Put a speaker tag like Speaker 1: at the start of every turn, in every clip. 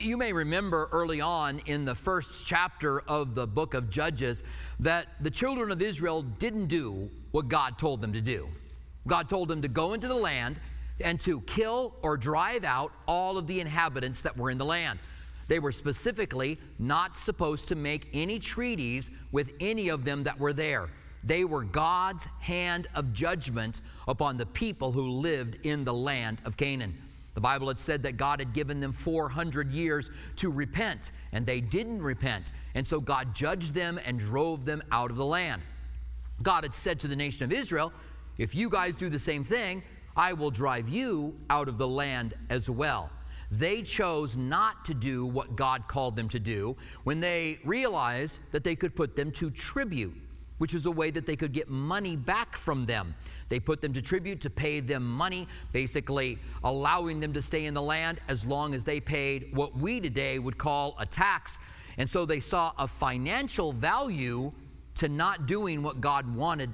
Speaker 1: You may remember early on in the first chapter of the book of Judges that the children of Israel didn't do what God told them to do. God told them to go into the land and to kill or drive out all of the inhabitants that were in the land. They were specifically not supposed to make any treaties with any of them that were there. They were God's hand of judgment upon the people who lived in the land of Canaan. The Bible had said that God had given them 400 years to repent, and they didn't repent. And so God judged them and drove them out of the land. God had said to the nation of Israel, if you guys do the same thing, I will drive you out of the land as well. They chose not to do what God called them to do when they realized that they could put them to tribute, which is a way that they could get money back from them. They put them to tribute to pay them money, basically allowing them to stay in the land as long as they paid what we today would call a tax. And so they saw a financial value to not doing what God wanted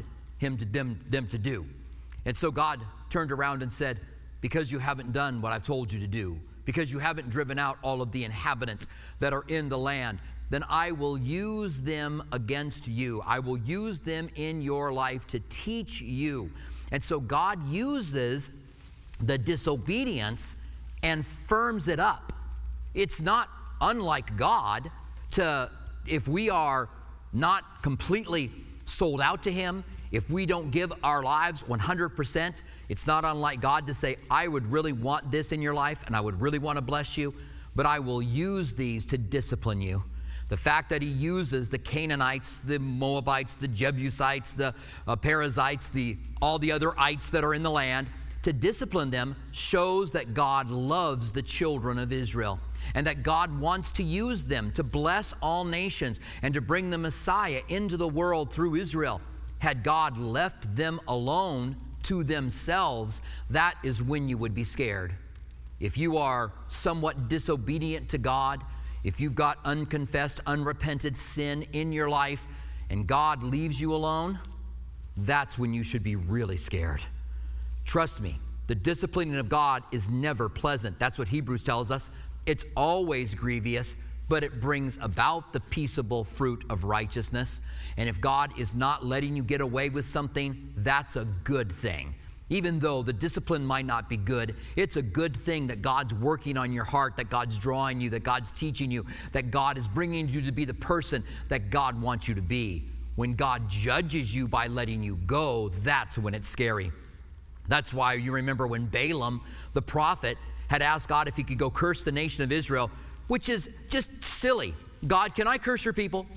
Speaker 1: them to do. And so God turned around and said, because you haven't done what I've told you to do, because you haven't driven out all of the inhabitants that are in the land, then I will use them against you. I will use them in your life to teach you. And so God uses the disobedience and firms it up. It's not unlike God to, if we are not completely sold out to Him, if we don't give our lives 100%, it's not unlike God to say, I would really want this in your life and I would really want to bless you, but I will use these to discipline you. The fact that He uses the Canaanites, the Moabites, the Jebusites, the Perizzites, all the other ites that are in the land to discipline them shows that God loves the children of Israel and that God wants to use them to bless all nations and to bring the Messiah into the world through Israel. Had God left them alone to themselves, that is when you would be scared. If you are somewhat disobedient to God, if you've got unconfessed, unrepented sin in your life and God leaves you alone, that's when you should be really scared. Trust me, the disciplining of God is never pleasant. That's what Hebrews tells us. It's always grievous, but it brings about the peaceable fruit of righteousness. And if God is not letting you get away with something, that's a good thing. Even though the discipline might not be good, it's a good thing that God's working on your heart, that God's drawing you, that God's teaching you, that God is bringing you to be the person that God wants you to be. When God judges you by letting you go, that's when it's scary. That's why you remember when Balaam, the prophet, had asked God if he could go curse the nation of Israel, which is just silly. God, can I curse your people?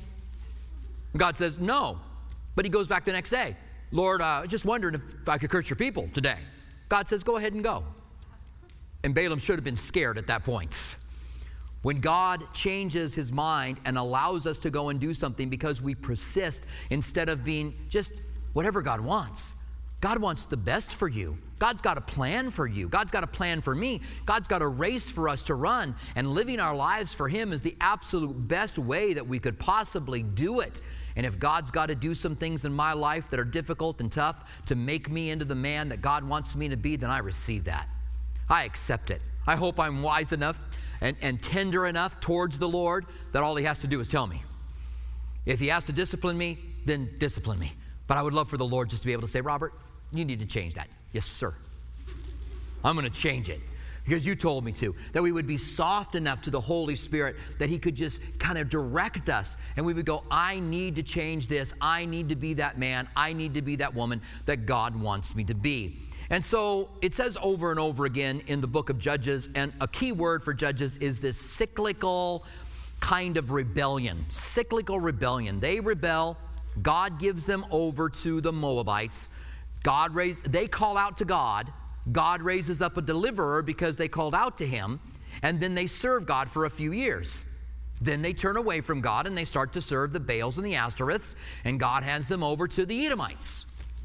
Speaker 1: God says, no. But he goes back the next day. Lord, just wondering if I could curse your people today. God says, go ahead and go. And Balaam should have been scared at that point. When God changes His mind and allows us to go and do something because we persist instead of being just whatever God wants. God wants the best for you. God's got a plan for you. God's got a plan for me. God's got a race for us to run. And living our lives for Him is the absolute best way that we could possibly do it. And if God's got to do some things in my life that are difficult and tough to make me into the man that God wants me to be, then I receive that. I accept it. I hope I'm wise enough and tender enough towards the Lord that all He has to do is tell me. If He has to discipline me, then discipline me. But I would love for the Lord just to be able to say, Robert, you need to change that. Yes, sir. I'm going to change it because you told me to. That we would be soft enough to the Holy Spirit that He could just kind of direct us. And we would go, I need to change this. I need to be that man. I need to be that woman that God wants me to be. And so it says over and over again in the book of Judges, and a key word for Judges is this cyclical kind of rebellion. Cyclical rebellion. They rebel. God gives them over to the Moabites. They call out to God. God raises up a deliverer because they called out to Him, and then they serve God for a few years. Then they turn away from God and they start to serve the Baals and the Ashtoreths, and God hands them over to the Edomites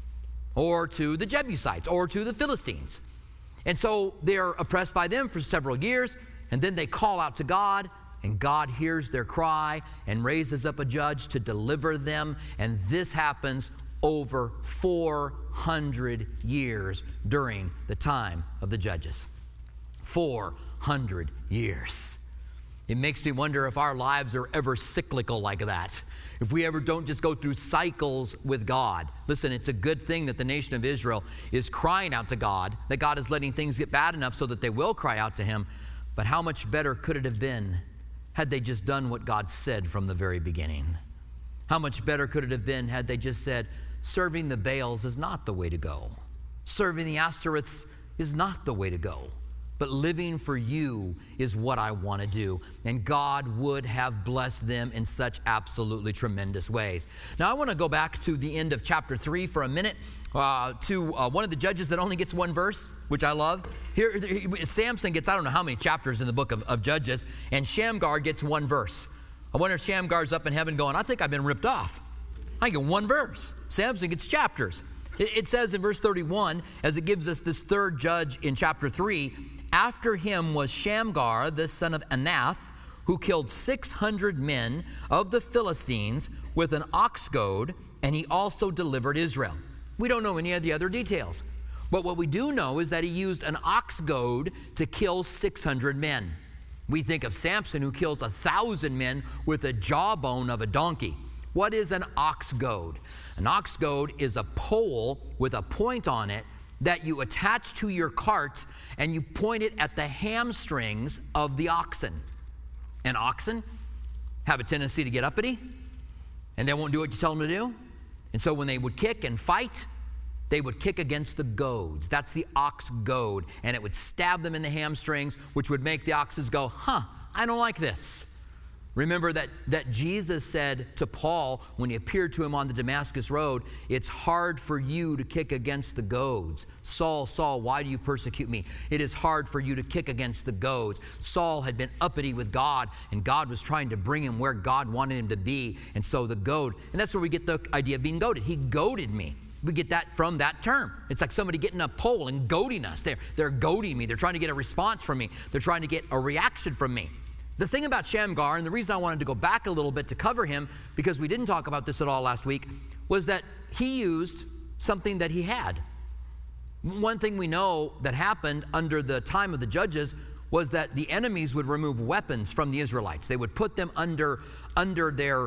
Speaker 1: or to the Jebusites or to the Philistines. And so they're oppressed by them for several years, and then they call out to God, and God hears their cry and raises up a judge to deliver them, and this happens over 400 years during the time of the Judges. 400 years. It makes me wonder if our lives are ever cyclical like that. If we ever don't just go through cycles with God. Listen, it's a good thing that the nation of Israel is crying out to God, that God is letting things get bad enough so that they will cry out to him. But how much better could it have been had they just done what God said from the very beginning? How much better could it have been had they just said, serving the Baals is not the way to go. Serving the Ashtoreths is not the way to go. But living for you is what I want to do. And God would have blessed them in such absolutely tremendous ways. Now, I want to go back to the end of chapter 3 for a minute, to one of the judges that only gets one verse, which I love. Here, Samson gets, I don't know how many chapters in the book of Judges, and Shamgar gets one verse. I wonder if Shamgar's up in heaven going, I think I've been ripped off. I get one verse. Samson gets chapters. It says in verse 31, as it gives us this third judge in chapter 3, after him was Shamgar, the son of Anath, who killed 600 men of the Philistines with an ox goad, and he also delivered Israel. We don't know any of the other details. But what we do know is that he used an ox goad to kill 600 men. We think of Samson, who kills 1,000 men with a jawbone of a donkey. What is an ox goad? An ox goad is a pole with a point on it that you attach to your cart, and you point it at the hamstrings of the oxen. And oxen have a tendency to get uppity, and they won't do what you tell them to do. And so when they would kick and fight, they would kick against the goads. That's the ox goad, and it would stab them in the hamstrings, which would make the oxes go, I don't like this. Remember that Jesus said to Paul when he appeared to him on the Damascus road, it's hard for you to kick against the goads. Saul, Saul, why do you persecute me? It is hard for you to kick against the goads. Saul had been uppity with God, and God was trying to bring him where God wanted him to be. And so the goad, and that's where we get the idea of being goaded. He goaded me. We get that from that term. It's like somebody getting a pole and goading us. They're goading me. They're trying to get a response from me. They're trying to get a reaction from me. The thing about Shamgar, and the reason I wanted to go back a little bit to cover him, because we didn't talk about this at all last week, was that he used something that he had. One thing we know that happened under the time of the judges was that the enemies would remove weapons from the Israelites. They would put them under their,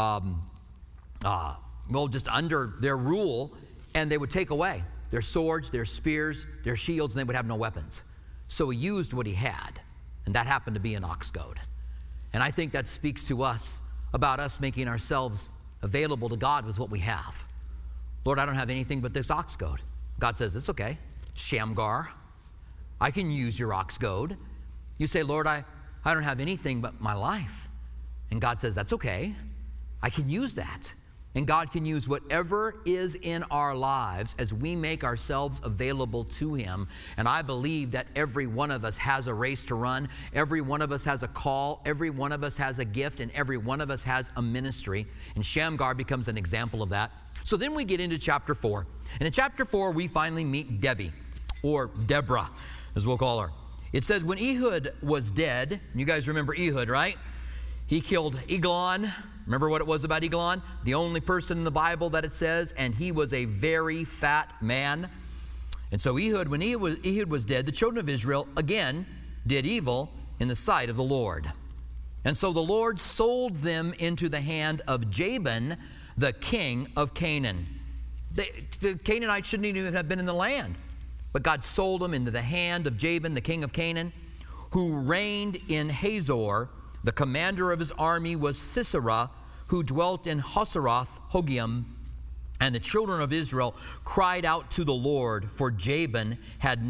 Speaker 1: just under their rule, and they would take away their swords, their spears, their shields, and they would have no weapons. So he used what he had. And that happened to be an ox goad. And I think that speaks to us about us making ourselves available to God with what we have. Lord, I don't have anything but this ox goad. God says, it's okay. Shamgar, I can use your ox goad. You say, Lord, I don't have anything but my life. And God says, that's okay. I can use that. And God can use whatever is in our lives as we make ourselves available to Him. And I believe that every one of us has a race to run. Every one of us has a call. Every one of us has a gift. And every one of us has a ministry. And Shamgar becomes an example of that. So then we get into chapter 4. And in chapter 4, we finally meet Debbie, or Deborah, as we'll call her. It says, when Ehud was dead, you guys remember Ehud, right? He killed Eglon. Remember what it was about Eglon? The only person in the Bible that it says, and he was a very fat man. And so Ehud, when Ehud was dead, the children of Israel again did evil in the sight of the Lord. And so the Lord sold them into the hand of Jabin, the king of Canaan. The Canaanites shouldn't even have been in the land. But God sold them into the hand of Jabin, the king of Canaan, who reigned in Hazor. The commander of his army was Sisera, who dwelt in Hasaroth Hogiam. And the children of Israel cried out to the Lord, for Jabin had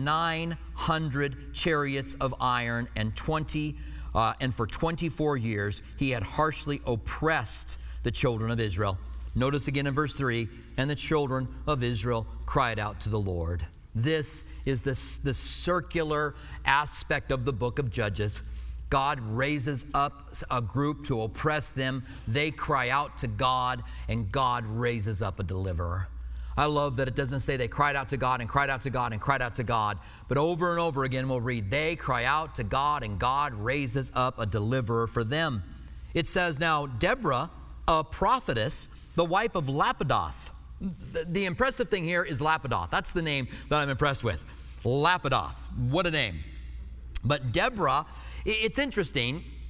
Speaker 1: 900 chariots of iron, and for 24 years he had harshly oppressed the children of Israel. Notice again in verse 3, and the children of Israel cried out to the Lord. This is the circular aspect of the book of Judges. God raises up a group to oppress them. They cry out to God, and God raises up a deliverer. I love that it doesn't say they cried out to God and cried out to God and cried out to God, but over and over again we'll read, they cry out to God, and God raises up a deliverer for them. It says, now Deborah, a prophetess, the wife of Lapidoth. The impressive thing here is Lapidoth. That's the name that I'm impressed with. Lapidoth. What a name. But Deborah, it's interesting.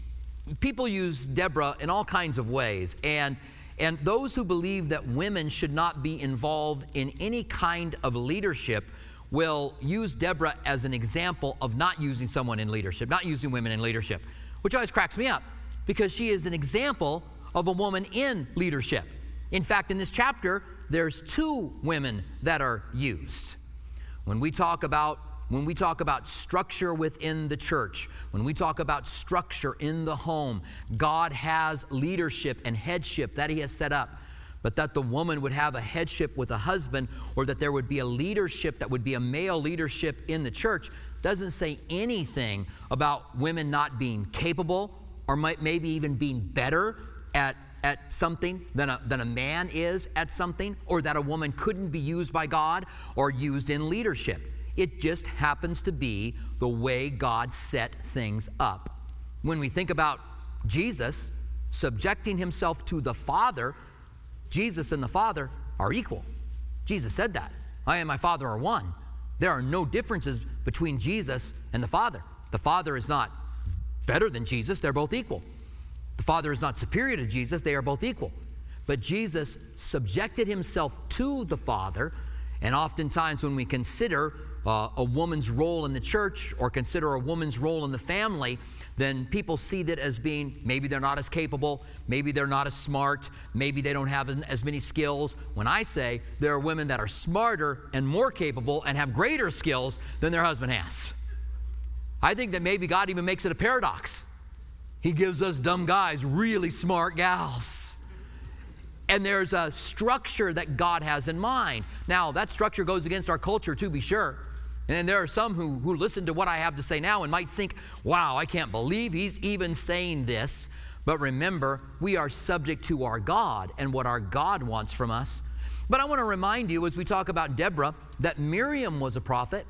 Speaker 1: people use Deborah in all kinds of ways, and those who believe that women should not be involved in any kind of leadership will use Deborah as an example of not using someone in leadership, not using women in leadership, which always cracks me up because she is an example of a woman in leadership. In fact, in this chapter, there's 2 women that are used. When we talk about structure within the church, when we talk about structure in the home, God has leadership and headship that He has set up. But that the woman would have a headship with a husband, or that there would be a leadership that would be a male leadership in the church, doesn't say anything about women not being capable or maybe even being better at something than a man is at something, or that a woman couldn't be used by God or used in leadership. It just happens to be the way God set things up. When we think about Jesus subjecting Himself to the Father, Jesus and the Father are equal. Jesus said that. I and my Father are one. There are no differences between Jesus and the Father. The Father is not better than Jesus. They're both equal. The Father is not superior to Jesus. They are both equal. But Jesus subjected Himself to the Father, and oftentimes when we consider a woman's role in the church or consider a woman's role in the family, then people see that as being, maybe they're not as capable, maybe they're not as smart, maybe they don't have as many skills. When I say there are women that are smarter and more capable and have greater skills than their husband has, I think that maybe God even makes it a paradox. He gives us dumb guys really smart gals. And there's a structure that God has in mind. Now, that structure goes against our culture, to be sure. And there are some who listen to what I have to say now and might think, wow, I can't believe he's even saying this. But remember, we are subject to our God and what our God wants from us. But I want to remind you, as we talk about Deborah, that Miriam was a prophet,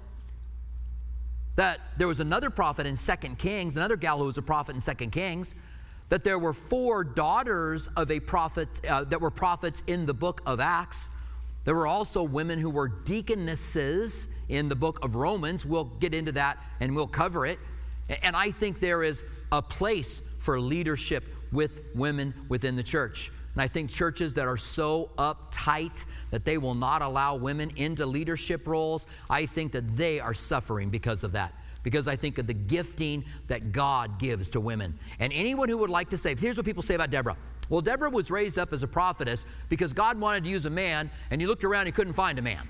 Speaker 1: that there was another prophet in 2 Kings, another gal who was a prophet in 2 Kings, that there were 4 daughters of a prophet that were prophets in the book of Acts. There were also women who were deaconesses in the book of Romans. We'll get into that and we'll cover it. And I think there is a place for leadership with women within the church. And I think churches that are so uptight that they will not allow women into leadership roles, I think that they are suffering because of that. Because I think of the gifting that God gives to women. And anyone who would like to say, here's what people say about Deborah. Well, Deborah was raised up as a prophetess because God wanted to use a man, and he looked around and he couldn't find a man.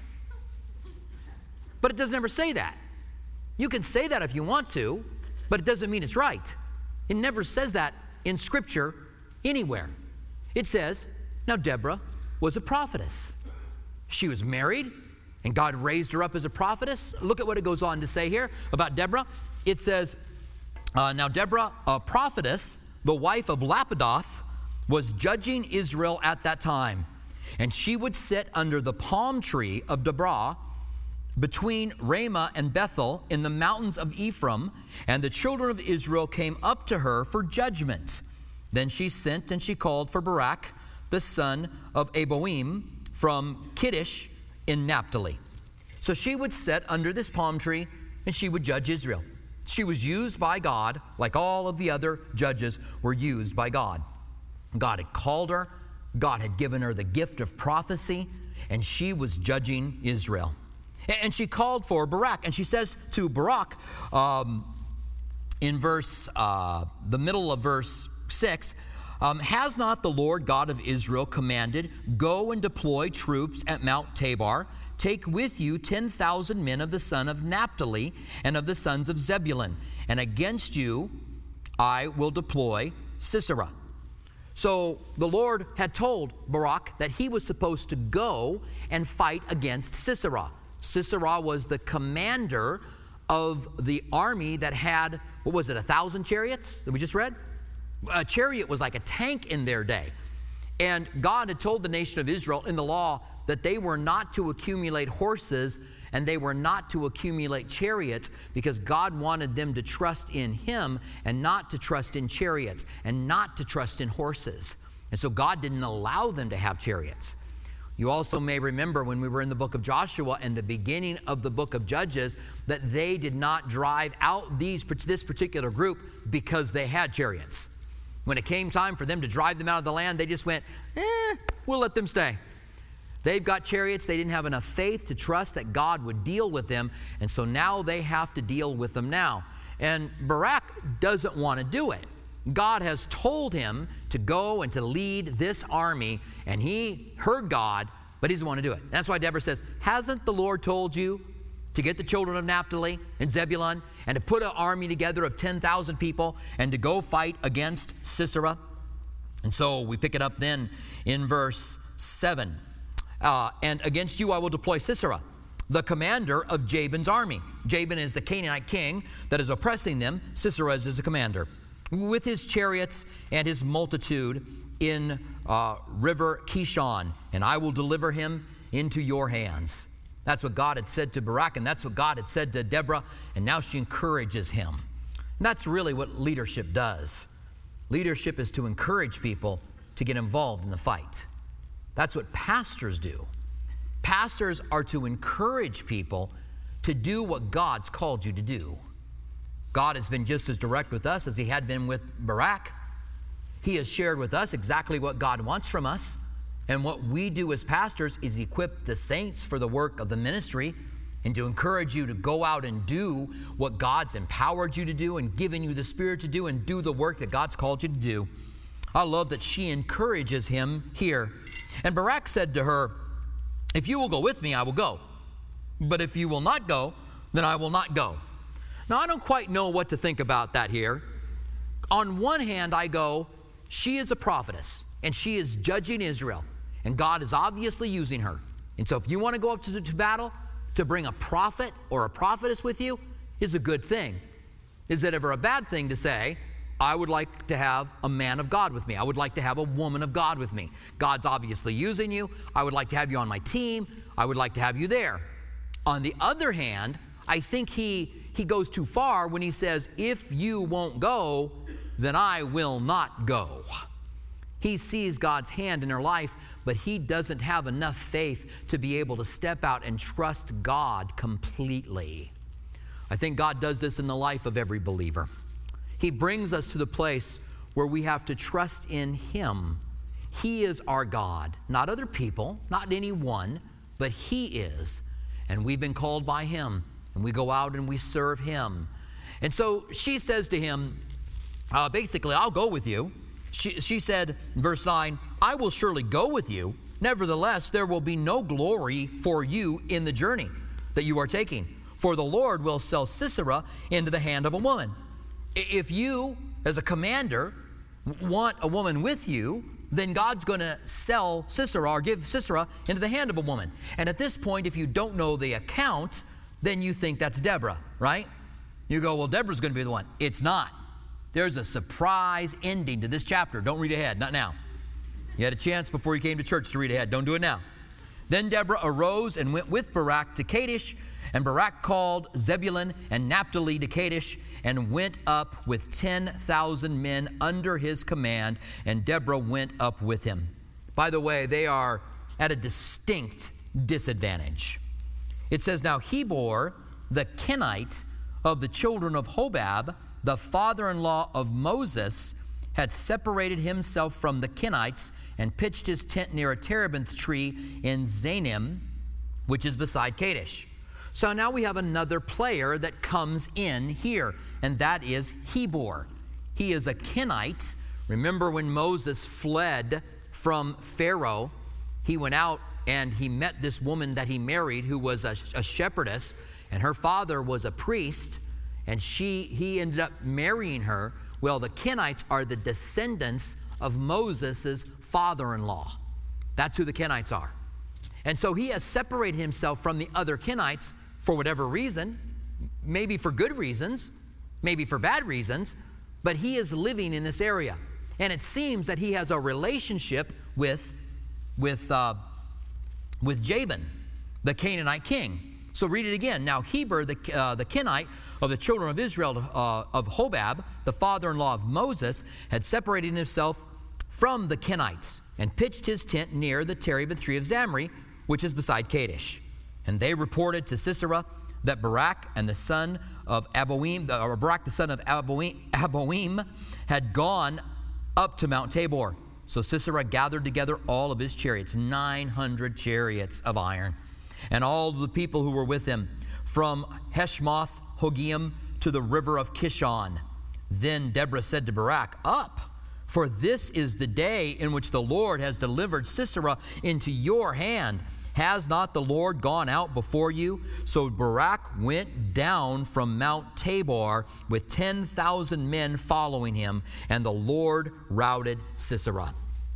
Speaker 1: But it doesn't ever say that. You can say that if you want to, but it doesn't mean it's right. It never says that in Scripture anywhere. It says, now Deborah was a prophetess. She was married, and God raised her up as a prophetess. Look at what it goes on to say here about Deborah. It says, now Deborah, a prophetess, the wife of Lapidoth, was judging Israel at that time. And she would sit under the palm tree of Deborah between Ramah and Bethel in the mountains of Ephraim. And the children of Israel came up to her for judgment. Then she sent and she called for Barak, the son of Aboim, from Kiddish in Naphtali. So she would sit under this palm tree and she would judge Israel. She was used by God like all of the other judges were used by God. God had called her, God had given her the gift of prophecy, and she was judging Israel. And she called for Barak, and she says to Barak in the middle of verse 6, has not the Lord God of Israel commanded, go and deploy troops at Mount Tabor? Take with you 10,000 men of the son of Naphtali and of the sons of Zebulun, and against you I will deploy Sisera. So the Lord had told Barak that he was supposed to go and fight against Sisera. Sisera was the commander of the army that had, 1,000 chariots that we just read? A chariot was like a tank in their day. And God had told the nation of Israel in the law that they were not to accumulate horses and they were not to accumulate chariots because God wanted them to trust in Him and not to trust in chariots and not to trust in horses. And so God didn't allow them to have chariots. You also may remember when we were in the book of Joshua and the beginning of the book of Judges that they did not drive out this particular group because they had chariots. When it came time for them to drive them out of the land, they just went, we'll let them stay. They've got chariots. They didn't have enough faith to trust that God would deal with them, and so now they have to deal with them now. And Barak doesn't want to do it. God has told him to go and to lead this army, and he heard God, but he doesn't want to do it. That's why Deborah says, hasn't the Lord told you to get the children of Naphtali and Zebulun and to put an army together of 10,000 people and to go fight against Sisera? And so we pick it up then in verse 7. And against you I will deploy Sisera, the commander of Jabin's army. Jabin is the Canaanite king that is oppressing them. Sisera is the commander, with his chariots and his multitude in river Kishon, and I will deliver him into your hands. That's what God had said to Barak, and that's what God had said to Deborah, and now she encourages him. And that's really what leadership does. Leadership is to encourage people to get involved in the fight. That's what pastors do. Pastors are to encourage people to do what God's called you to do. God has been just as direct with us as he had been with Barak. He has shared with us exactly what God wants from us. And what we do as pastors is equip the saints for the work of the ministry and to encourage you to go out and do what God's empowered you to do and given you the Spirit to do and do the work that God's called you to do. I love that she encourages him here. And Barak said to her, if you will go with me, I will go. But if you will not go, then I will not go. Now, I don't quite know what to think about that here. On one hand, I go, she is a prophetess, and she is judging Israel, and God is obviously using her. And so if you want to go up to battle, to bring a prophet or a prophetess with you is a good thing. Is it ever a bad thing to say, I would like to have a man of God with me. I would like to have a woman of God with me. God's obviously using you. I would like to have you on my team. I would like to have you there. On the other hand, I think he goes too far when he says, if you won't go, then I will not go. He sees God's hand in her life, but he doesn't have enough faith to be able to step out and trust God completely. I think God does this in the life of every believer. He brings us to the place where we have to trust in him. He is our God, not other people, not anyone, but he is. And we've been called by him, and we go out and we serve him. And so she says to him, basically, I'll go with you. She said in verse 9, I will surely go with you. Nevertheless, there will be no glory for you in the journey that you are taking. For the Lord will sell Sisera into the hand of a woman. If you, as a commander, want a woman with you, then God's going to sell Sisera or give Sisera into the hand of a woman. And at this point, if you don't know the account, then you think that's Deborah, right? You go, well, Deborah's going to be the one. It's not. There's a surprise ending to this chapter. Don't read ahead, not now. You had a chance before you came to church to read ahead. Don't do it now. Then Deborah arose and went with Barak to Kadesh, and Barak called Zebulun and Naphtali to Kadesh and went up with 10,000 men under his command, and Deborah went up with him. By the way, they are at a distinct disadvantage. It says, now Heber, the Kenite of the children of Hobab, the father-in-law of Moses, had separated himself from the Kenites and pitched his tent near a terebinth tree in Zanim, which is beside Kadesh. So now we have another player that comes in here, and that is Heber. He is a Kenite. Remember when Moses fled from Pharaoh, he went out and he met this woman that he married who was a shepherdess, and her father was a priest, and he ended up marrying her. Well, the Kenites are the descendants of Moses' father-in-law. That's who the Kenites are. And so he has separated himself from the other Kenites for whatever reason, maybe for good reasons, maybe for bad reasons, but he is living in this area. And it seems that he has a relationship with Jabin, the Canaanite king. So read it again. Now Heber, the Kenite of the children of Israel, of Hobab, the father-in-law of Moses, had separated himself from the Kenites and pitched his tent near the terebinth tree of Zamri, which is beside Kadesh. And they reported to Sisera that Barak the son of Aboim had gone up to Mount Tabor. So Sisera gathered together all of his chariots, 900 chariots of iron, and all the people who were with him, from Heshmoth Hogiam to the river of Kishon. Then Deborah said to Barak, "Up, for this is the day in which the Lord has delivered Sisera into your hand. Has not the Lord gone out before you?" So Barak went down from Mount Tabor with 10,000 men following him, and the Lord routed Sisera.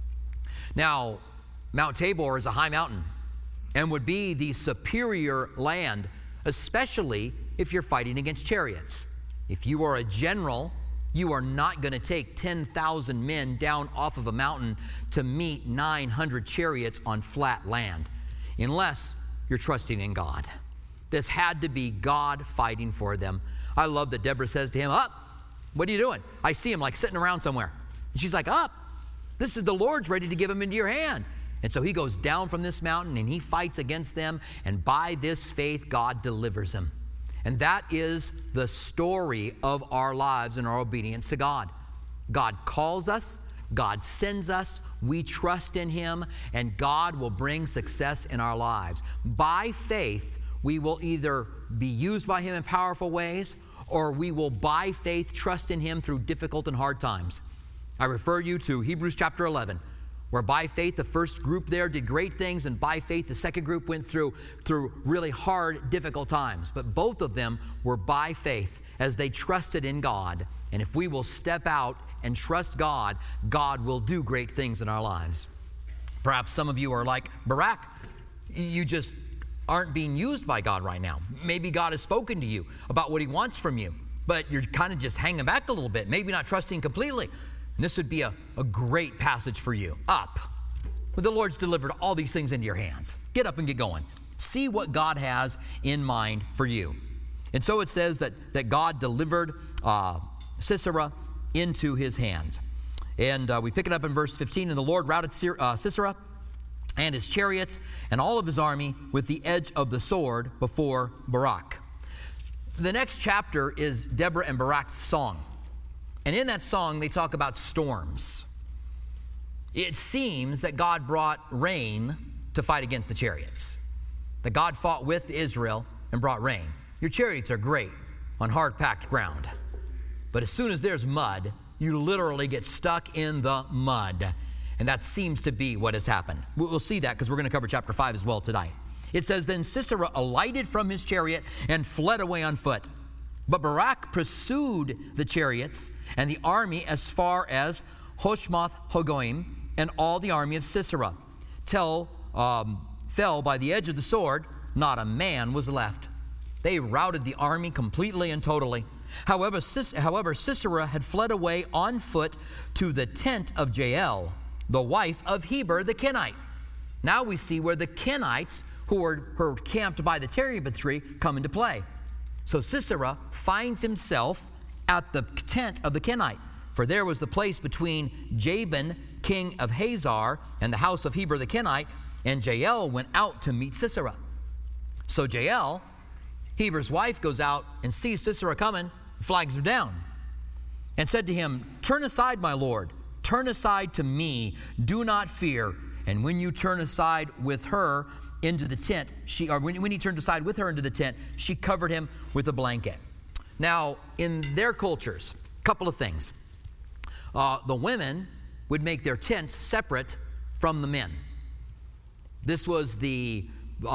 Speaker 1: Now, Mount Tabor is a high mountain and would be the superior land, especially if you're fighting against chariots. If you are a general, you are not going to take 10,000 men down off of a mountain to meet 900 chariots on flat land, unless you're trusting in God. This had to be God fighting for them. I love that Deborah says to him, "Up, what are you doing?" I see him like sitting around somewhere. And she's like, "Up, this is the Lord's ready to give him into your hand." And so he goes down from this mountain and he fights against them. And by this faith, God delivers him. And that is the story of our lives and our obedience to God. God calls us, God sends us, we trust in him, and God will bring success in our lives. By faith, we will either be used by him in powerful ways, or we will by faith trust in him through difficult and hard times. I refer you to Hebrews chapter 11, where by faith the first group there did great things, and by faith the second group went through really hard, difficult times. But both of them were by faith as they trusted in God. And if we will step out and trust God, God will do great things in our lives. Perhaps some of you are like Barak. You just aren't being used by God right now. Maybe God has spoken to you about what he wants from you, but you're kind of just hanging back a little bit, maybe not trusting completely. And this would be a great passage for you. Up. The Lord's delivered all these things into your hands. Get up and get going. See what God has in mind for you. And so it says that God delivered Sisera into his hands. And we pick it up in verse 15. And the Lord routed Sisera and his chariots and all of his army with the edge of the sword before Barak. The next chapter is Deborah and Barak's song. And in that song, they talk about storms. It seems that God brought rain to fight against the chariots. That God fought with Israel and brought rain. Your chariots are great on hard-packed ground. But as soon as there's mud, you literally get stuck in the mud. And that seems to be what has happened. We'll see that because we're going to cover chapter 5 as well tonight. It says, Then Sisera alighted from his chariot and fled away on foot. But Barak pursued the chariots and the army as far as Hoshmoth Hogoim, and all the army of Sisera, till fell by the edge of the sword, not a man was left. They routed the army completely and totally. However, Sisera had fled away on foot to the tent of Jael, the wife of Heber the Kenite. Now we see where the Kenites, who were camped by the terebinth tree, come into play. So Sisera finds himself at the tent of the Kenite, for there was the place between Jabin, king of Hazar, and the house of Heber the Kenite, and Jael went out to meet Sisera. So Jael, Heber's wife, goes out and sees Sisera coming, flags him down, and said to him, Turn aside, my lord, turn aside to me, do not fear. And when you turn aside with her into the tent, when he turned aside with her into the tent, she covered him with a blanket. Now, in their cultures, a couple of things. The women would make their tents separate from the men. This was the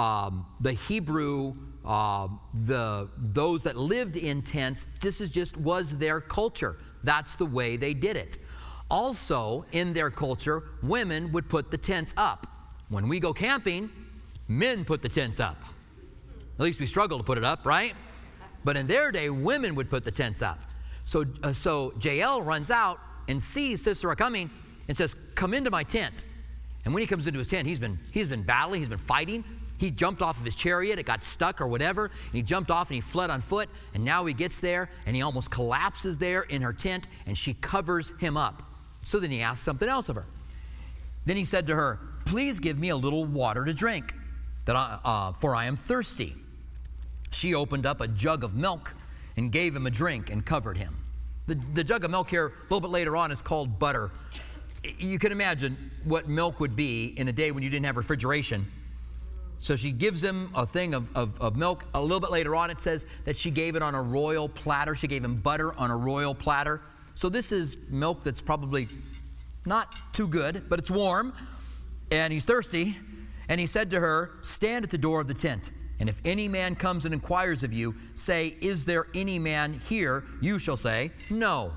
Speaker 1: Hebrew, those that lived in tents. This was their culture. That's the way they did it. Also, in their culture, women would put the tents up. When we go camping, men put the tents up. At least we struggle to put it up, right? But in their day, women would put the tents up. So Jael runs out and sees Sisera coming and says, Come into my tent. And when he comes into his tent, he's been battling, he's been fighting. He jumped off of his chariot, it got stuck or whatever, and he jumped off and he fled on foot. And now he gets there and he almost collapses there in her tent, and she covers him up. So then he asks something else of her. Then he said to her, Please give me a little water to drink, for I am thirsty. She opened up a jug of milk and gave him a drink and covered him. The jug of milk here, a little bit later on, is called butter. You can imagine what milk would be in a day when you didn't have refrigeration. So she gives him a thing of milk. A little bit later on, it says that she gave it on a royal platter. She gave him butter on a royal platter. So this is milk that's probably not too good, but it's warm. And he's thirsty. And he said to her, stand at the door of the tent. And if any man comes and inquires of you, say, is there any man here? You shall say, no.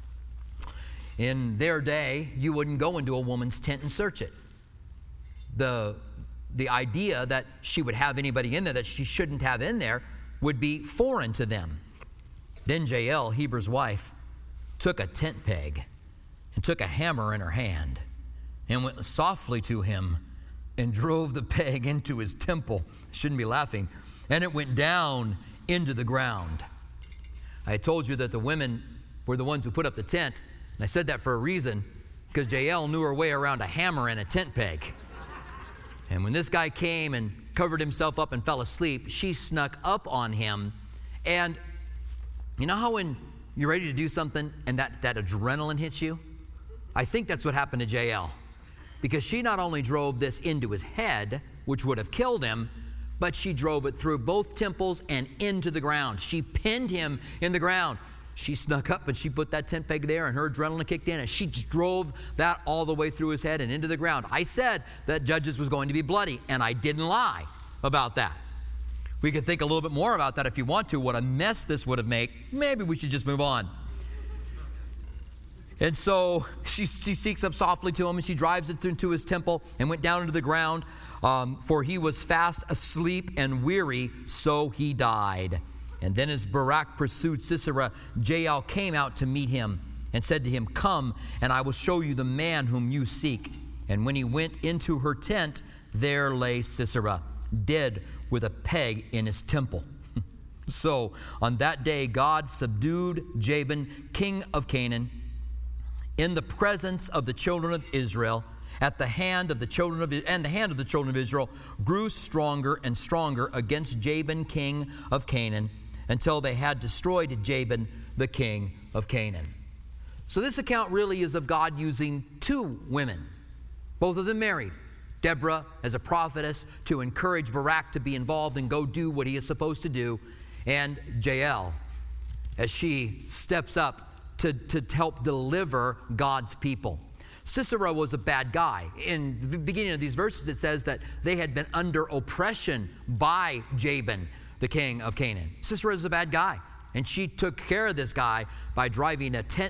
Speaker 1: In their day, you wouldn't go into a woman's tent and search it. The idea that she would have anybody in there that she shouldn't have in there would be foreign to them. Then Jael, Heber's wife, took a tent peg and took a hammer in her hand and went softly to him and drove the peg into his temple. Shouldn't be laughing. And it went down into the ground. I told you that the women were the ones who put up the tent. And I said that for a reason, because Jael knew her way around a hammer and a tent peg. And when this guy came and covered himself up and fell asleep, she snuck up on him. And you know how when you're ready to do something and that adrenaline hits you? I think that's what happened to Jael. Because she not only drove this into his head, which would have killed him, but she drove it through both temples and into the ground. She pinned him in the ground. She snuck up and she put that tent peg there, and her adrenaline kicked in, and she drove that all the way through his head and into the ground. I said that Judges was going to be bloody, and I didn't lie about that. We could think a little bit more about that if you want to, what a mess this would have made. Maybe we should just move on. And so she seeks up softly to him, and she drives it into his temple and went down into the ground, for he was fast asleep and weary, so he died. And then as Barak pursued Sisera, Jael came out to meet him and said to him, come, and I will show you the man whom you seek. And when he went into her tent, there lay Sisera, dead with a peg in his temple. So on that day, God subdued Jabin, king of Canaan, in the presence of the children of Israel, at the hand of the children of Israel grew stronger and stronger against Jabin, king of Canaan, until they had destroyed Jabin, the king of Canaan. So this account really is of God using two women, both of them married. Deborah as a prophetess to encourage Barak to be involved and go do what he is supposed to do, and Jael as she steps up to help deliver God's people. Sisera was a bad guy. In the beginning of these verses, it says that they had been under oppression by Jabin, the king of Canaan. Sisera is a bad guy, and she took care of this guy by driving a tent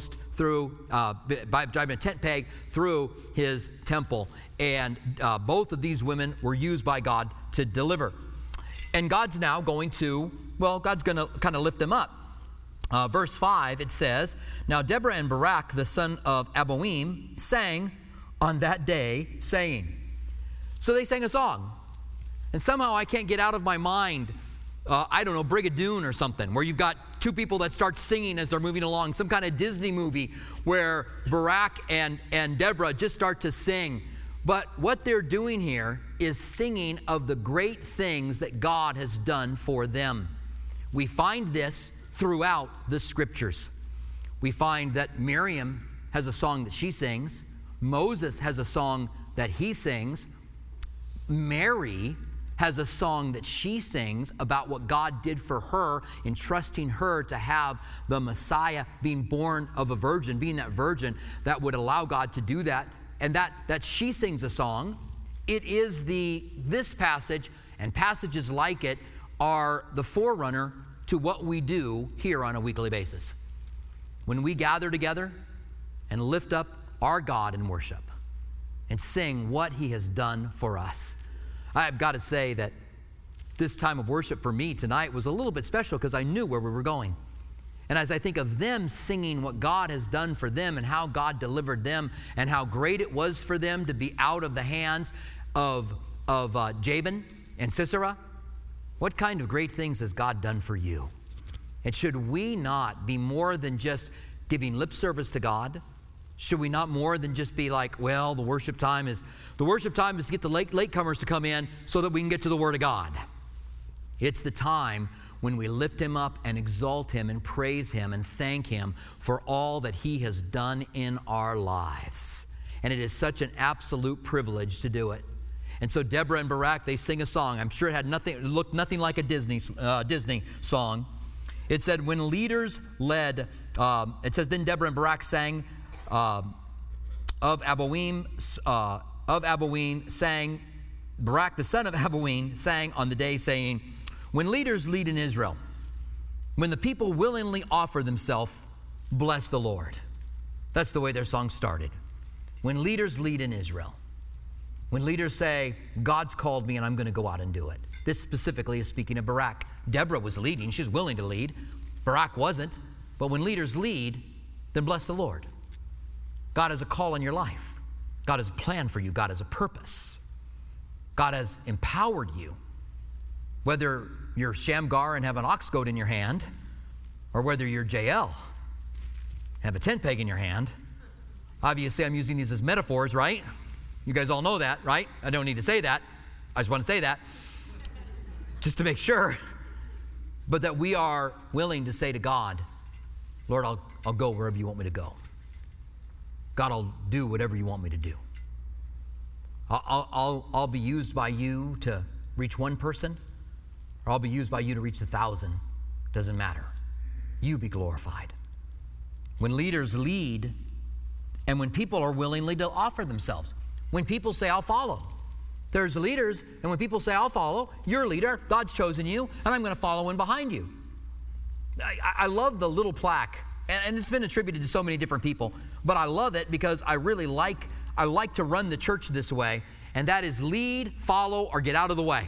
Speaker 1: peg through his temple. And both of these women were used by God to deliver. And God's now going to kind of lift them up. Verse 5, it says, now Deborah and Barak, the son of Aboim, sang on that day, saying. So they sang a song. And somehow I can't get out of my mind, Brigadoon or something, where you've got two people that start singing as they're moving along, some kind of Disney movie where Barak and Deborah just start to sing. But what they're doing here is singing of the great things that God has done for them. We find this throughout the scriptures. We find that Miriam has a song that she sings. Moses has a song that he sings. Mary has a song that she sings about what God did for her in trusting her to have the Messiah being born of a virgin, being that virgin that would allow God to do that. And that she sings a song. It is this passage and passages like it are the forerunner to what we do here on a weekly basis. When we gather together and lift up our God in worship and sing what he has done for us. I've got to say that this time of worship for me tonight was a little bit special because I knew where we were going. And as I think of them singing what God has done for them and how God delivered them and how great it was for them to be out of the hands of Jabin and Sisera, what kind of great things has God done for you? And should we not be more than just giving lip service to God? Should we not more than just be like, well, the worship time is to get the latecomers to come in so that we can get to the Word of God? It's the time when we lift him up and exalt him and praise him and thank him for all that he has done in our lives. And it is such an absolute privilege to do it. And so Deborah and Barak, they sing a song. I'm sure it looked nothing like a Disney song. It said, when leaders led, it says, then Deborah and Barak sang of Aboim sang, Barak the son of Aboim sang on the day saying, when leaders lead in Israel, when the people willingly offer themselves, bless the Lord. That's the way their song started. When leaders lead in Israel, when leaders say, God's called me and I'm going to go out and do it. This specifically is speaking of Barak. Deborah was leading. She's willing to lead. Barak wasn't. But when leaders lead, then bless the Lord. God has a call in your life. God has a plan for you. God has a purpose. God has empowered you. Whether you're Shamgar and have an ox goad in your hand, or whether you're Jael and have a tent peg in your hand. Obviously, I'm using these as metaphors, right? You guys all know that, right? I don't need to say that. I just want to say that just to make sure. But that we are willing to say to God, Lord, I'll go wherever you want me to go. God, I'll do whatever you want me to do. I'll be used by you to reach one person, or I'll be used by you to reach 1,000. Doesn't matter. You be glorified. When leaders lead, and when people are willingly to offer themselves. When people say, I'll follow. There's leaders, and when people say, I'll follow, you're a leader, God's chosen you, and I'm going to follow in behind you. I love the little plaque, and it's been attributed to so many different people, but I love it because I like to run the church this way, and that is lead, follow, or get out of the way.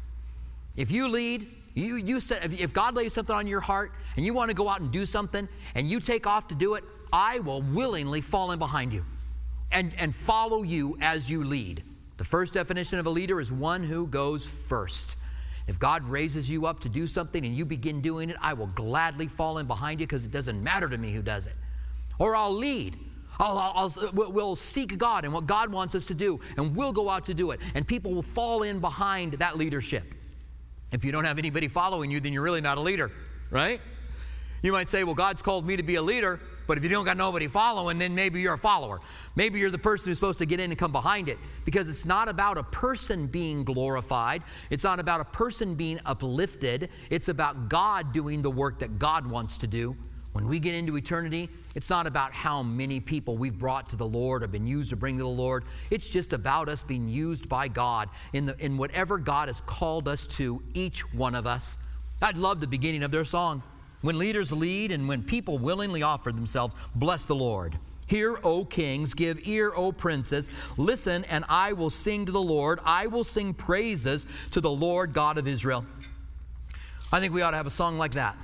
Speaker 1: If you lead, you said, if God lays something on your heart, and you want to go out and do something, and you take off to do it, I will willingly fall in behind you. And follow you as you lead. The first definition of a leader is one who goes first. If God raises you up to do something and you begin doing it, I will gladly fall in behind you because it doesn't matter to me who does it. Or I'll lead. We'll seek God and what God wants us to do, and we'll go out to do it. And people will fall in behind that leadership. If you don't have anybody following you, then you're really not a leader, right? You might say, well, God's called me to be a leader. But if you don't got nobody following, then maybe you're a follower. Maybe you're the person who's supposed to get in and come behind it. Because it's not about a person being glorified. It's not about a person being uplifted. It's about God doing the work that God wants to do. When we get into eternity, it's not about how many people we've brought to the Lord or been used to bring to the Lord. It's just about us being used by God in whatever God has called us to, each one of us. I love the beginning of their song. When leaders lead and when people willingly offer themselves, bless the Lord. Hear, O kings, give ear, O princes. Listen, and I will sing to the Lord. I will sing praises to the Lord God of Israel. I think we ought to have a song like that.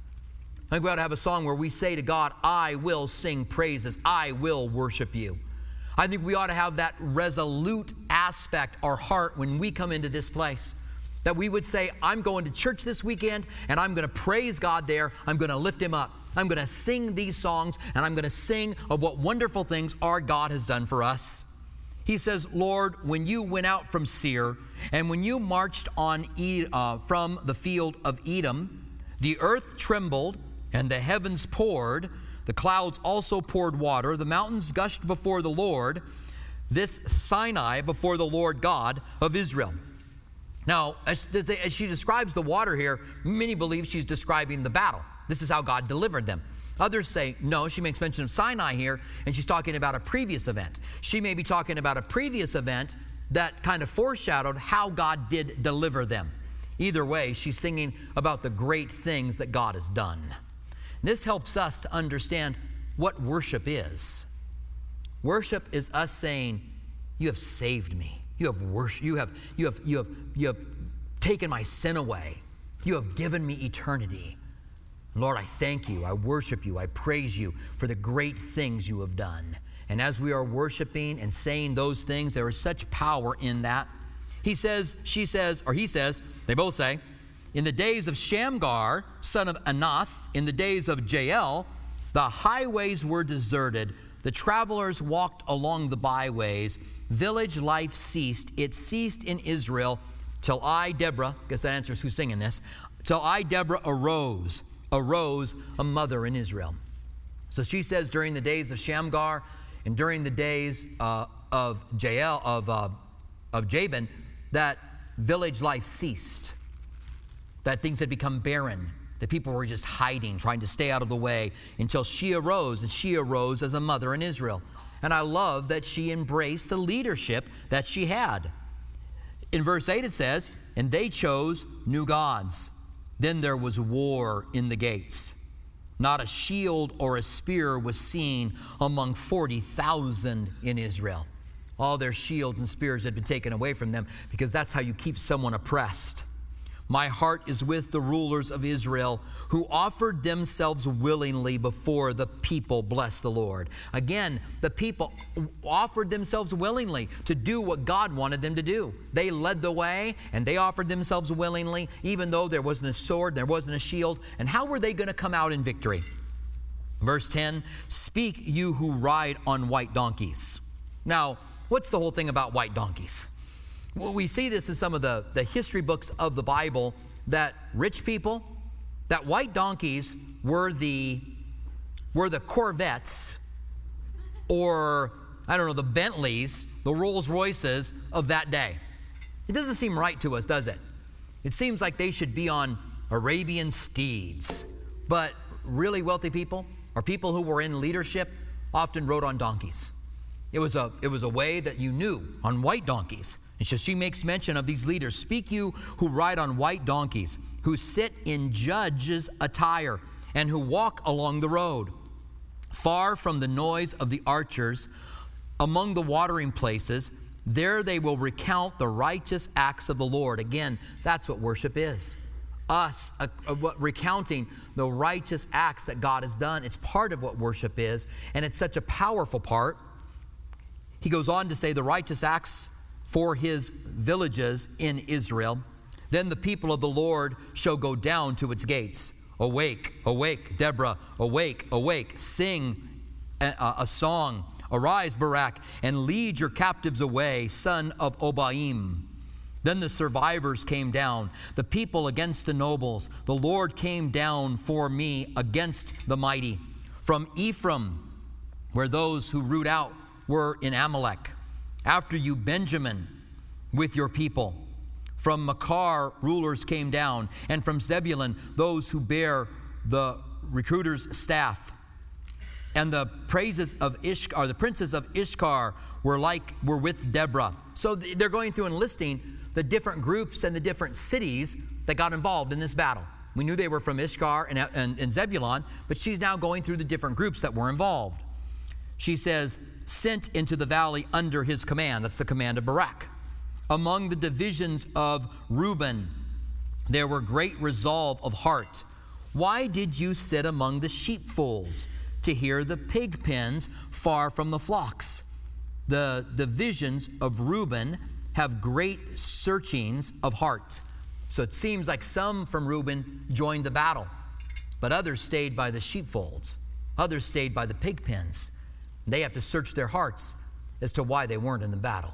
Speaker 1: I think we ought to have a song where we say to God, I will sing praises. I will worship you. I think we ought to have that resolute aspect, our heart, when we come into this place. That we would say, I'm going to church this weekend, and I'm going to praise God there. I'm going to lift him up. I'm going to sing these songs, and I'm going to sing of what wonderful things our God has done for us. He says, Lord, when you went out from Seir, and when you marched on from the field of Edom, the earth trembled, and the heavens poured. The clouds also poured water. The mountains gushed before the Lord. This Sinai before the Lord God of Israel. Now, as she describes the water here, many believe she's describing the battle. This is how God delivered them. Others say, no, she makes mention of Sinai here, and she's talking about a previous event. She may be talking about a previous event that kind of foreshadowed how God did deliver them. Either way, she's singing about the great things that God has done. This helps us to understand what worship is. Worship is us saying, you have saved me. You have worship. You have taken my sin away. You have given me eternity. Lord, I thank you. I worship you. I praise you for the great things you have done. And as we are worshiping and saying those things, there is such power in that. He says, she says, or he says, they both say, in the days of Shamgar, son of Anath, in the days of Jael, the highways were deserted. The travelers walked along the byways. Village life ceased. It ceased in Israel till I, Deborah, guess that answers who's singing this, So I, Deborah, arose, a mother in Israel. So she says during the days of Shamgar and during the days of Jabin, that village life ceased, that things had become barren, that people were just hiding, trying to stay out of the way, until she arose, and she arose as a mother in Israel. And I love that she embraced the leadership that she had. In verse 8 it says, and they chose new gods. Then there was war in the gates. Not a shield or a spear was seen among 40,000 in Israel. All their shields and spears had been taken away from them, because that's how you keep someone oppressed. My heart is with the rulers of Israel, who offered themselves willingly before the people. Bless the Lord. Again, the people offered themselves willingly to do what God wanted them to do. They led the way, and they offered themselves willingly, even though there wasn't a sword, there wasn't a shield. And how were they going to come out in victory? Verse 10, speak you who ride on white donkeys. Now, what's the whole thing about white donkeys? Well, we see this in some of the history books of the Bible, that rich people, that white donkeys were the Corvettes, or, I don't know, the Bentleys, the Rolls Royces of that day. It doesn't seem right to us, does it? It seems like they should be on Arabian steeds. But really wealthy people, or people who were in leadership, often rode on donkeys. It was a way that you knew, on white donkeys. And so she makes mention of these leaders. Speak you who ride on white donkeys, who sit in judges' attire, and who walk along the road, far from the noise of the archers, among the watering places. There they will recount the righteous acts of the Lord. Again, that's what worship is. Us recounting the righteous acts that God has done. It's part of what worship is, and it's such a powerful part. He goes on to say the righteous acts for his villages in Israel. Then the people of the Lord shall go down to its gates. Awake, awake, Deborah, awake, awake. Sing a song. Arise, Barak, and lead your captives away, son of Obaim. Then the survivors came down, the people against the nobles. The Lord came down for me against the mighty. From Ephraim, where those who root out were in Amalek. After you, Benjamin, with your people. From Machar, rulers came down, and from Zebulun, those who bear the recruiter's staff. And the praises of Ishkar, the princes of Ishkar, were with Deborah. So they're going through and listing the different groups and the different cities that got involved in this battle. We knew they were from Ishkar and Zebulun, but she's now going through the different groups that were involved. She says, sent into the valley under his command. That's the command of Barak. Among the divisions of Reuben, there were great resolve of heart. Why did you sit among the sheepfolds to hear the pig pens far from the flocks? The divisions of Reuben have great searchings of heart. So it seems like some from Reuben joined the battle, but others stayed by the sheepfolds. Others stayed by the pig pens. They have to search their hearts as to why they weren't in the battle.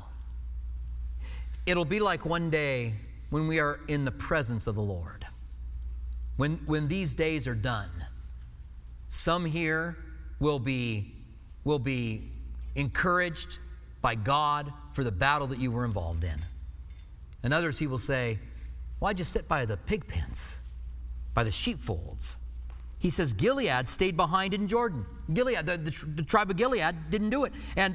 Speaker 1: It'll be like one day when we are in the presence of the Lord. When these days are done, some here will be encouraged by God for the battle that you were involved in. And others he will say, why'd you sit by the pig pens, by the sheepfolds? He says Gilead stayed behind in Jordan. Gilead, the tribe of Gilead didn't do it.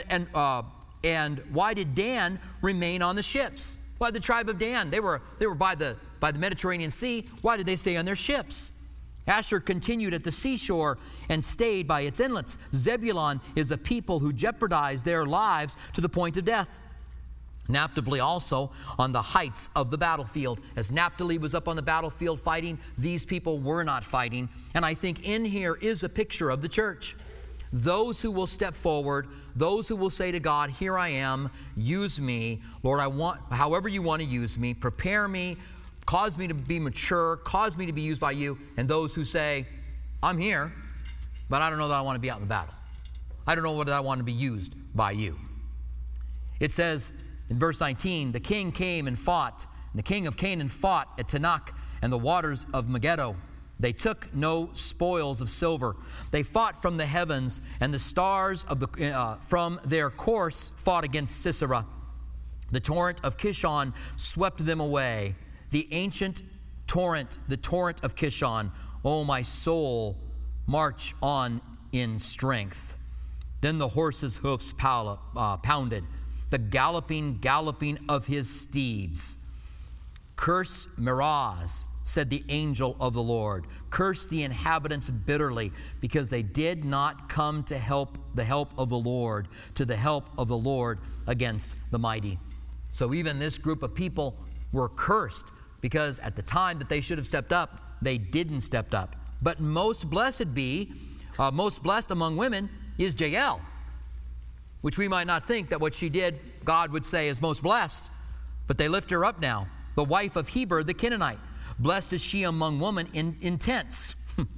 Speaker 1: And why did Dan remain on the ships? Why the tribe of Dan? They were by the Mediterranean Sea. Why did they stay on their ships? Asher continued at the seashore and stayed by its inlets. Zebulun is a people who jeopardized their lives to the point of death. Naphtali also on the heights of the battlefield. As Naphtali was up on the battlefield fighting, these people were not fighting. And I think in here is a picture of the church. Those who will step forward, those who will say to God, here I am, use me. Lord, I want, however you want to use me, prepare me, cause me to be mature, cause me to be used by you. And those who say, I'm here, but I don't know that I want to be out in the battle. I don't know whether I want to be used by you. It says in verse 19, the king came and fought, and the king of Canaan fought at Tanakh and the waters of Megiddo. They took no spoils of silver. They fought from the heavens, and the stars from their course fought against Sisera. The torrent of Kishon swept them away. The ancient torrent, the torrent of Kishon. O my soul, march on in strength. Then the horse's hoofs pounded, the galloping of his steeds. Curse Meroz, said the angel of the Lord. Curse the inhabitants bitterly, because they did not come to the help of the Lord against the mighty. So even this group of people were cursed, because at the time that they should have stepped up, they didn't step up. But most blessed among women is Jael, which we might not think that what she did, God would say is most blessed, but they lift her up now, the wife of Heber the Canaanite. Blessed is she among women in tents.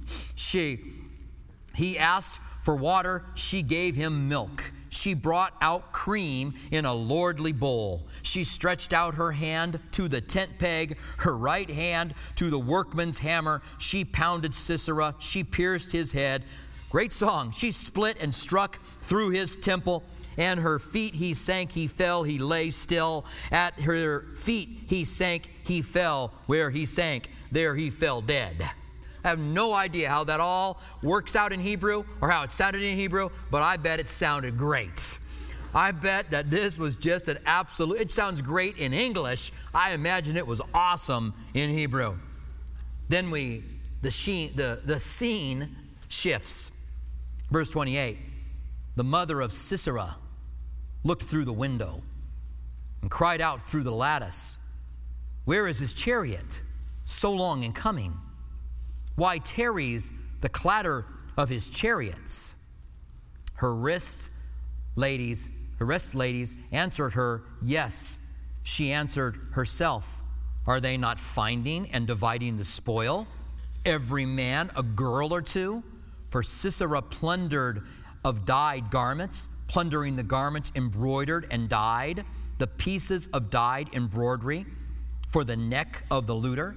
Speaker 1: He asked for water, she gave him milk. She brought out cream in a lordly bowl. She stretched out her hand to the tent peg, her right hand to the workman's hammer. She pounded Sisera. She pierced his head. Great song. She split and struck through his temple. And her feet he sank, he fell, he lay still. At her feet he sank, he fell. Where he sank, there he fell dead. I have no idea how that all works out in Hebrew or how it sounded in Hebrew, but I bet it sounded great. I bet that this was just an absolute, it sounds great in English. I imagine it was awesome in Hebrew. Then the scene shifts. Verse 28, the mother of Sisera looked through the window and cried out through the lattice, "Where is his chariot, so long in coming? Why tarries the clatter of his chariots?" Her wrist ladies answered her, "Yes." She answered herself, "Are they not finding and dividing the spoil, every man a girl or two?" For Sisera plundered of dyed garments, plundering the garments embroidered and dyed, the pieces of dyed embroidery for the neck of the looter.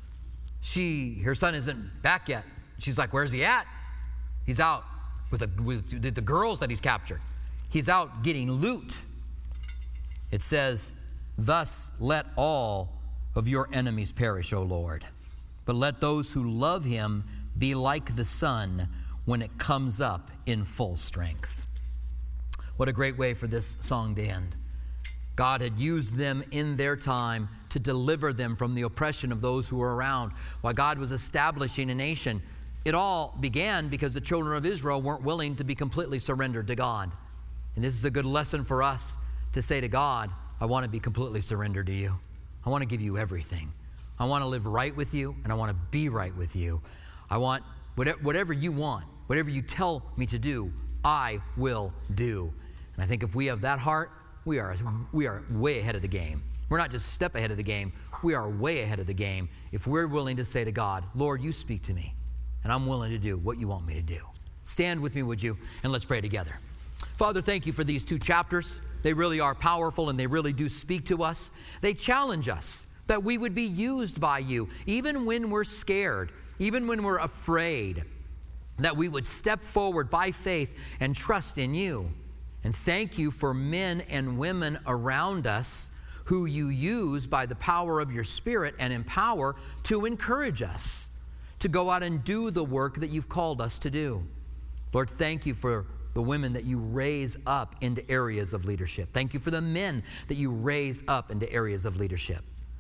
Speaker 1: Her son isn't back yet. She's like, "Where's he at?" He's out with the girls that he's captured. He's out getting loot. It says, "Thus let all of your enemies perish, O Lord. But let those who love him be like the sun when it comes up in full strength." What a great way for this song to end. God had used them in their time to deliver them from the oppression of those who were around. While God was establishing a nation, it all began because the children of Israel weren't willing to be completely surrendered to God. And this is a good lesson for us to say to God, "I want to be completely surrendered to you. I want to give you everything. I want to live right with you, and I want to be right with you. I want whatever you want, whatever you tell me to do, I will do." And I think if we have that heart, we are way ahead of the game. We're not just a step ahead of the game. We are way ahead of the game if we're willing to say to God, "Lord, you speak to me, and I'm willing to do what you want me to do." Stand with me, would you? And let's pray together. Father, thank you for these 2 chapters. They really are powerful, and they really do speak to us. They challenge us that we would be used by you, even when we're scared, even when we're afraid, that we would step forward by faith and trust in you. And thank you for men and women around us who you use by the power of your Spirit and empower to encourage us to go out and do the work that you've called us to do. Lord, thank you for the women that you raise up into areas of leadership. Thank you for the men that you raise up into areas of leadership.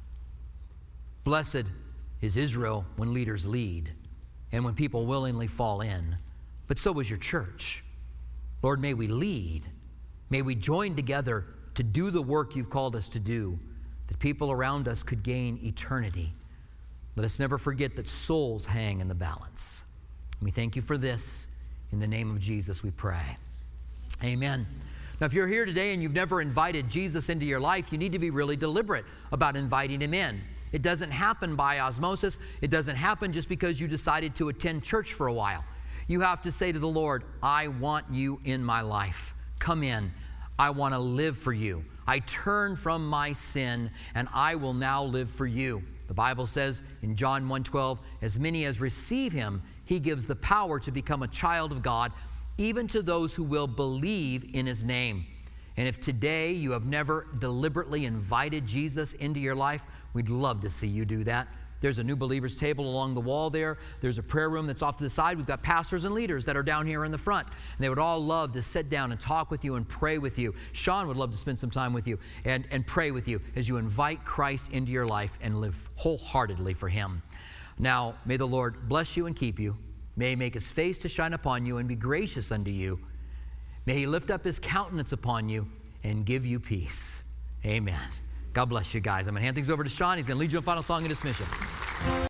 Speaker 1: Blessed is Israel when leaders lead and when people willingly fall in, but so is your church. Lord, may we lead. May we join together to do the work you've called us to do, that people around us could gain eternity. Let us never forget that souls hang in the balance. We thank you for this. In the name of Jesus, we pray. Amen. Now, if you're here today and you've never invited Jesus into your life, you need to be really deliberate about inviting him in. It doesn't happen by osmosis. It doesn't happen just because you decided to attend church for a while. You have to say to the Lord, "I want you in my life. Come in. I want to live for you. I turn from my sin, and I will now live for you." The Bible says in John 1:12, as many as receive him, he gives the power to become a child of God, even to those who will believe in his name. And if today you have never deliberately invited Jesus into your life, we'd love to see you do that. There's a new believers table along the wall there. There's a prayer room that's off to the side. We've got pastors and leaders that are down here in the front. And they would all love to sit down and talk with you and pray with you. Sean would love to spend some time with you and pray with you as you invite Christ into your life and live wholeheartedly for him. Now, may the Lord bless you and keep you. May he make his face to shine upon you and be gracious unto you. May he lift up his countenance upon you and give you peace. Amen. God bless you guys. I'm going to hand things over to Sean. He's going to lead you in a final song and dismiss you.